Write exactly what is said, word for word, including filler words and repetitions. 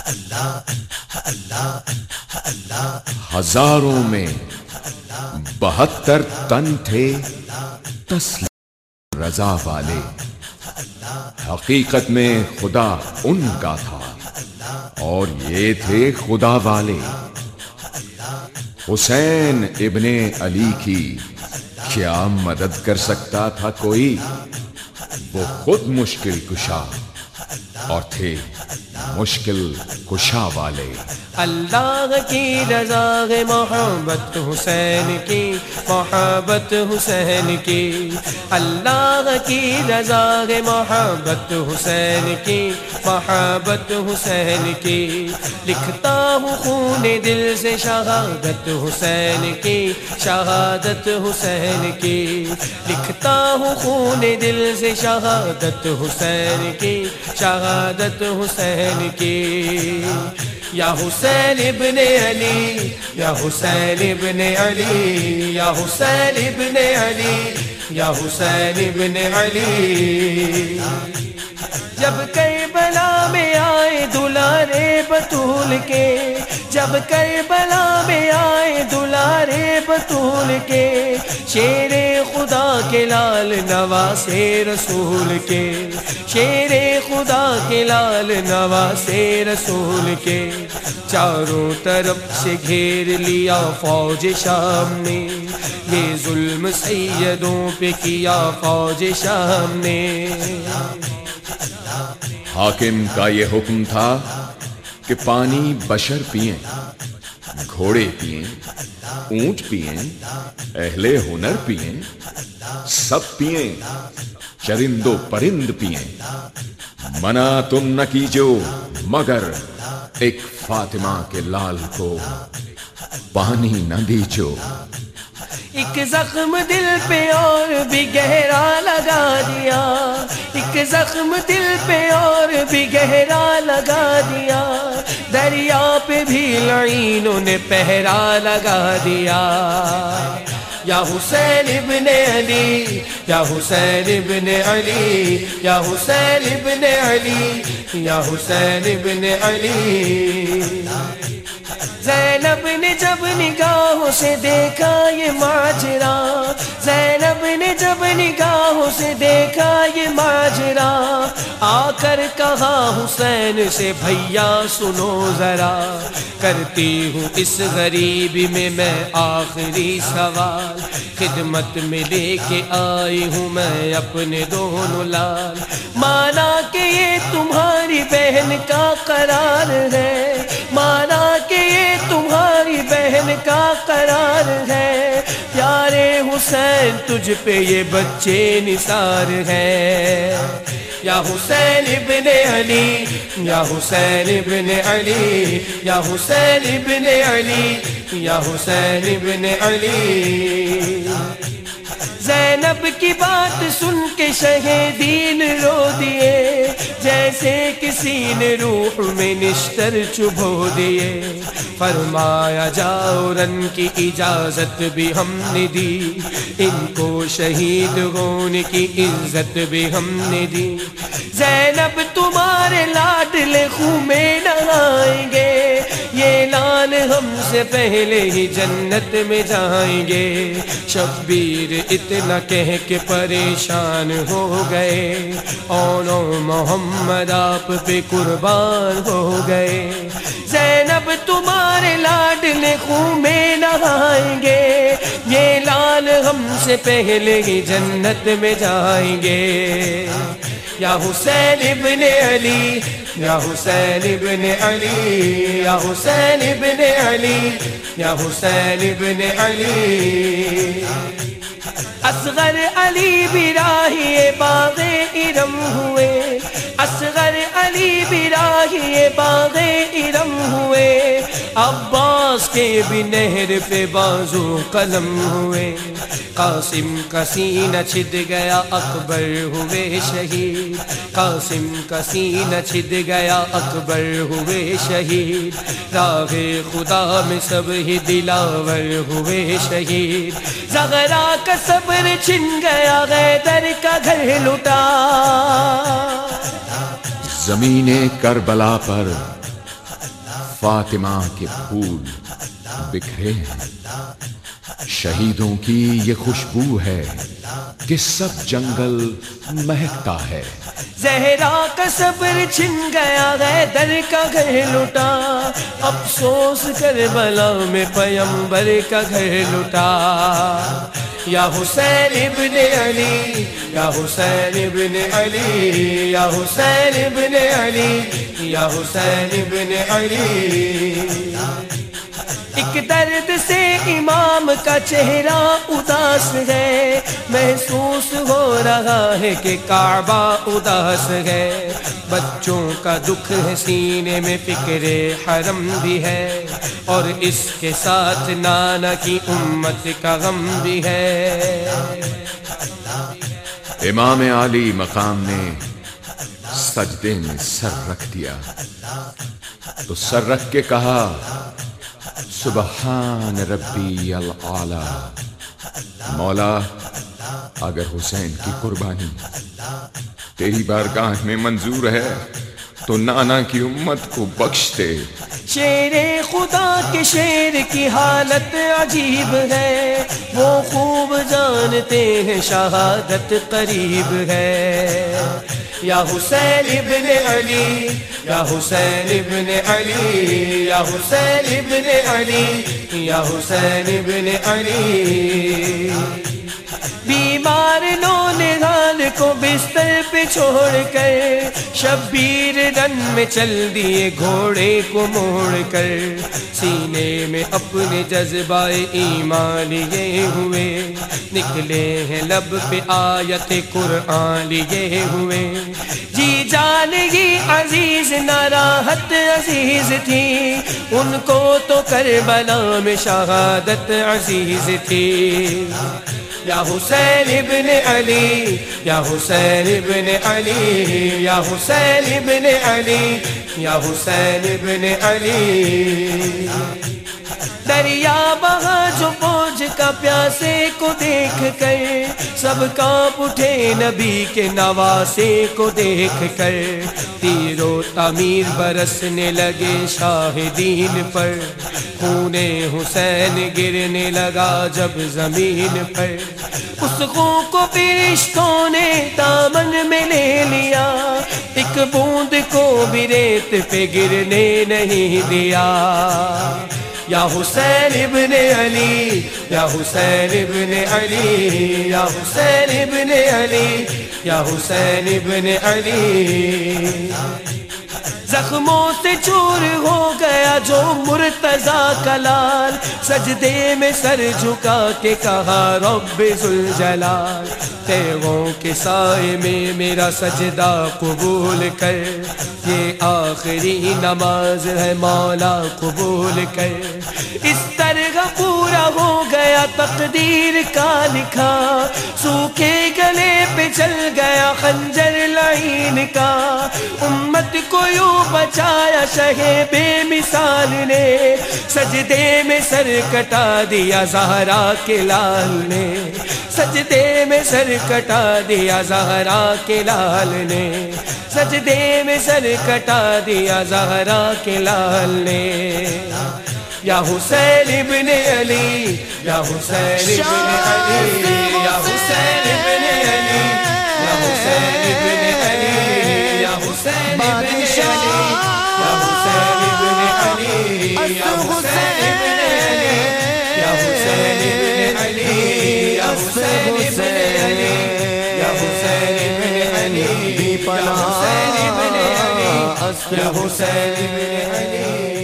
ہزاروں میں بہتر تن تھے تسلیم رضا والے، حقیقت میں خدا ان کا تھا اور یہ تھے خدا والے۔ حسین ابن علی کی کیا مدد کر سکتا تھا کوئی؟ وہ خود مشکل کشا اور تھے مشکل کشا والے۔ اللہ کی رضا ہے محبت حسین کی، محبت حسین کی، اللہ کی رضا ہے محبت حسین کی، محبت حسین کی، لکھتا ہوں خون دل سے شہادت حسین کی، شہادت حسین کی، لکھتا ہوں خون دل سے شہادت حسین کی، شہادت حسین کی۔ یا حسین ابن علی، یا حسین ابن علی، یا حسین ابن علی، یا حسین ابن علی۔ جب کربلا میں آئے دلارے بطول کے، جب کربلا میں آئے دلارے بطول کے، شیر خدا کے لال نواسے رسول کے، شیر خدا کے لال نواسے رسول کے، چاروں طرف سے گھیر لیا فوج شام نے، یہ ظلم سیدوں پہ کیا فوج شام نے۔ حاکم کا یہ حکم تھا کہ پانی بشر پئیں، گھوڑے پئیں، اونٹ پئیں، اہل ہنر پئیں، سب پئیں، چرند و پرند پئیں، منع تم نہ کیجو مگر ایک فاطمہ کے لال کو پانی نہ دیجو۔ ایک زخم دل پہ اور بھی گہرا لگا دیا، ایک زخم دل پہ اور بھی گہرا لگا دیا، دریا پہ بھی لعینوں نے پہرا لگا دیا۔ یا حسین ابن علی، یا حسین ابن علی، یا حسین ابن علی، یا حسین ابن علی۔ زینب نے جب نگاہوں سے دیکھا یہ ماجرا، زینب نے جب نگاہوں سے دیکھا یہ ماجرا، آ کر کہا حسین سے بھیا سنو ذرا، کرتی ہوں اس غریبی میں میں آخری سوال، خدمت میں لے کے آئی ہوں میں اپنے دونوں لال، مانا کہ یہ تمہاری بہن کا قرار ہے، مانا کہ یہ تمہاری بہن کا قرار ہے، پیارے حسین تجھ پہ یہ بچے نثار ہے۔ یا حسین ابن علی، یا حسین ابن علی، یا حسین ابن علی، یا حسین ابن علی۔ زینب کی بات سن کے شہیدین رو دیے، جیسے کسی نے روح میں نشتر چبھو دیے، فرمایا جاؤ رن کی اجازت بھی ہم نے دی، ان کو شہید ہونے کی عزت بھی ہم نے دی، زینب تمہارے لاڈلے خوں میں نہائیں گے، یہ لال ہم سے پہلے ہی جنت میں جائیں گے۔ شبیر اتنا کہہ کے پریشان ہو گئے، اونو محمد آپ پہ قربان ہو گئے، زینب تمہارے لاڈلے خوں میں نہائیں گے، یہ لال ہم سے پہلے ہی جنت میں جائیں گے۔ یا حسین ابن علی، یا حسین ابن علی، یا حسین ابن علی، یا حسین ابن علی۔ اصغر علی بھی راہی باغ ارم ہوئے، اصغر علی بھی راہی باغ ارم ہوئے، عباس کے بھی نہر پہ بازو قلم ہوئے، قاسم کا سینہ چھد گیا اکبر ہوئے شہید، قاسم کا سینہ چھد گیا اکبر ہوئے شہید، راہ خدا میں سب ہی دلاور ہوئے شہید، زغرا کا صبر چھن گیا غیدر کا گھر لٹا۔ زمین کربلا پر فاطمہ کے پھول بکھرے ہیں، شہیدوں کی یہ خوشبو ہے کہ سب جنگل مہکتا ہے۔ زہرا کا صبر چھن گیا ہے، در کا گھر لٹا، افسوس کربلا میں پیمبر کا گھر لٹا۔ یا حسین ابن علی، یا حسین ابن علی، یا حسین ابن علی، یا حسین ابن علی۔ ایک درد سے امام کا چہرہ اداس ہے، محسوس ہو رہا ہے کہ کعبہ اداس ہے۔ بچوں کا دکھ ہے سینے میں، فکر حرم بھی ہے، اور اس کے ساتھ نانا کی امت کا غم بھی ہے۔ امام عالی مقام نے سجدے میں سر رکھ دیا تو سر رکھ کے کہا سبحان ربی العالی۔ مولا اگر حسین کی قربانی تیری بارگاہ میں منظور ہے تو نانا کی امت کو بخش دے۔ شیر خدا کے شیر کی حالت عجیب ہے، وہ خوب جانتے ہیں شہادت قریب ہے۔ یا حسین ابن علی، یا حسین ابن علی، یا حسین ابن علی، یا حسین ابن علی۔ بیمار نونہال کو بستر پہ چھوڑ کر شبیر رن میں چل دیے گھوڑے کو موڑ کر، سینے میں اپنے جذبہ ایمان لیے ہوئے، نکلے ہیں لب پہ آیت قرآن لیے ہوئے۔ جی جان ہی عزیز نہ راحت عزیز تھی، ان کو تو کربلا میں شہادت عزیز تھی۔ یا حسین ابن علی، یا حسین ابن علی، یا حسین ابن علی، یا حسین ابن علی۔ دریا بہا جو فوج کا پیاسے کو دیکھ کر، سب کانپ اٹھے نبی کے نواسے کو دیکھ کر، تیر و تعمیر برسنے لگے شاہدین پر، خون حسین گرنے لگا جب زمین پر۔ اس خون کو فرشتوں نے دامن میں لے لیا، ایک بوند کو بھی ریت پہ گرنے نہیں دیا۔ یا حسین ابن علی، یا حسین ابن علی، یا حسین ابن علی، یا حسین ابن علی۔ زخموں سے چور ہو گیا جو مرتضیٰ کا لال، سجدے میں سر جھکا کے کہا رب ذوالجلال، تیغوں کے سائے میں میرا سجدہ قبول کر، یہ آخری نماز ہے مولا قبول کر۔ اس طرح پورا ہو گیا تقدیر کا لکھا، سوکھے گلے پہ چل گیا خنجر لعین کا، امت کو یوں بچایا شہ بے مثال نے، سجدے میں سر کٹا دیا زہرا کے لال نے، سجدے میں سر کٹا دیا زہرا کے لال نے، سجدے میں سر کٹا دیا زہرا کے لال نے۔ یا حسین ابن علی، یا حسین ابن علی، یا حسین ابن علی، یا حسین ابن علی، یا حسین ابن علی، یا حسین ابن علی، یا حسین ابن علی، یا حسین ابن علی، یا حسین ابن علی، یا حسین ابن علی، یا حسین ابن علی، یا حسین ابن علی۔